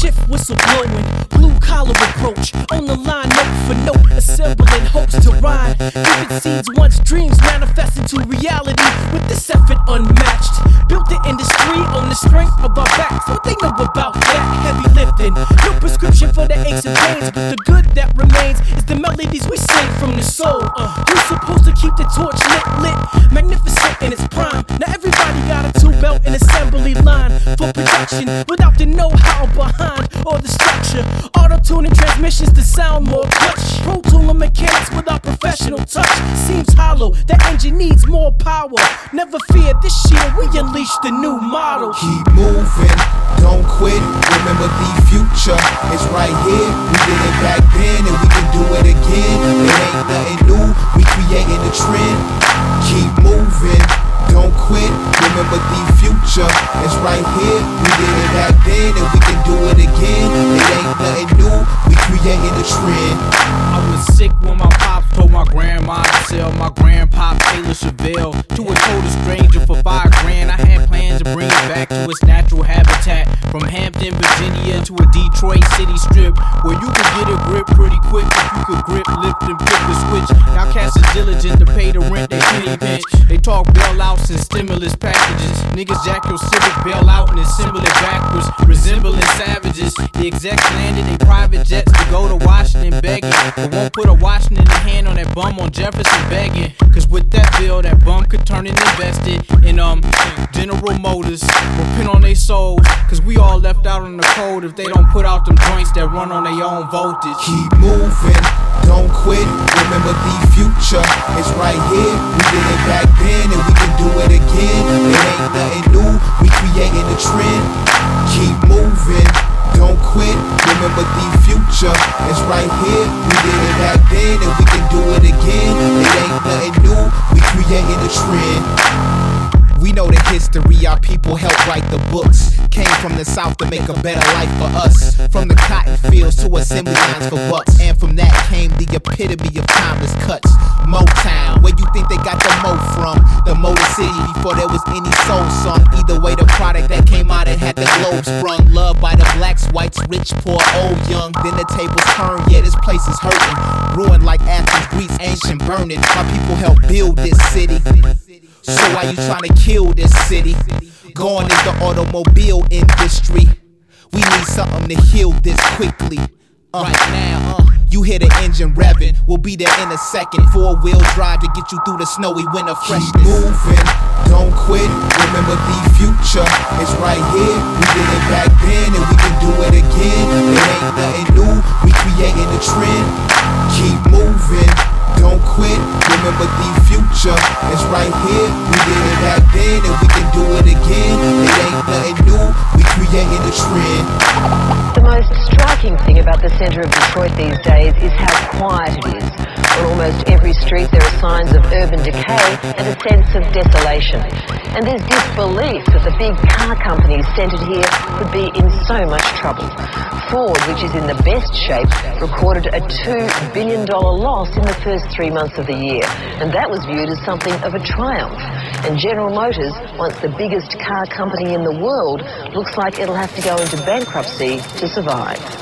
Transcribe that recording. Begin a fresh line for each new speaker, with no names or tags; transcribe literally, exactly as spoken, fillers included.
shift whistle blowing, blue collar approach, on the line, note for note, assembling hopes to rhyme. Vivid seeds once dreams manifest into reality with this effort unmatched. Built the industry on the strength of our backs. What they know about that heavy lifting? No prescription for the aches and pains, but the good that remains is the melodies we sing from the soul. Uh, we're supposed to keep the torch lit, lit, magnificent in its prime. Now everybody got a two belt and assembly line for production without the know-how behind or the structure. Auto-tuning transmissions to sound more clutch. Pro Tool and mechanics without professional touch seems hollow. That engine needs more power. Never fear, this year we unleash the new model.
Keep moving, don't quit. Remember the future is right here. We did it back then and we can do it again. It ain't nothing new, we creating a trend. Keep moving, don't quit. Remember the future is right here. We did it back then and we can do it again. It ain't nothing new, we creating a trend.
I was sick when my pops told my grandma to sell my grandpa Taylor Chevelle to a total stranger for five grand. I had plans to bring it back to its natural habitat, from Hampton, Virginia to a Detroit city strip, where you could get a grip pretty quick if you could grip, lift, and flip the switch. Now cats is diligent to pay the rent they penny pinch. They talk bailouts and stimulus packages. Niggas jack your Civic bailout and assemble it backwards, resembling savages. The execs landed in private jets to go to Washington begging, but won't put a Washington hand on that bum on Jefferson begging. Cause with that bill, that bum could turn and invest it in um General Motors or pin on their souls. Cause we all left out on the cold if they don't put out them joints that run on their own voltage.
Keep moving, don't quit. Remember the future is right here. We did it back then and we can do it again. It ain't nothing new, we creating a trend. Keep moving, don't quit. Remember the future is right here. We did it back then and we can do it again. It ain't nothing new, we creating a trend. We know the history, our people helped write the books. Came from the south to make a better life for us. From the cotton fields to assembly lines for bucks. And from that came the epitome of timeless cuts. Motown, where you think they got the mo from? The Motor City before there was any soul song. Either way, the product that came out it had the globe sprung. Loved by the blacks, whites, rich, poor, old, young. Then the tables turned, yeah, this place is hurting. Ruined like Athens, Greece, ancient burning. My people helped build this city. So why you tryna kill this city? Going in the automobile industry. We need something to heal this quickly. Uh, right now, uh, you hear the engine revving. We'll be there in a second. Four-wheel drive to get you through the snowy winter freshness. Keep moving, don't quit. Remember the future is right here. We did it back then and we can do it again. It ain't nothing new, we creating a trend. Keep moving, don't quit. Remember the future is right here. We did it back then and we can do it again. It ain't nothing new, we creating a trend.
The most striking thing about the centre of Detroit these days is how quiet it is. On almost every street there are signs of urban decay and a sense of desolation. And there's disbelief that the big car companies centred here could be in so much trouble. Ford, which is in the best shape, recorded a two billion dollars loss in the first three months of the year. And that was viewed as something of a triumph. And General Motors, once the biggest car company in the world, looks like it'll have to go into bankruptcy to survive.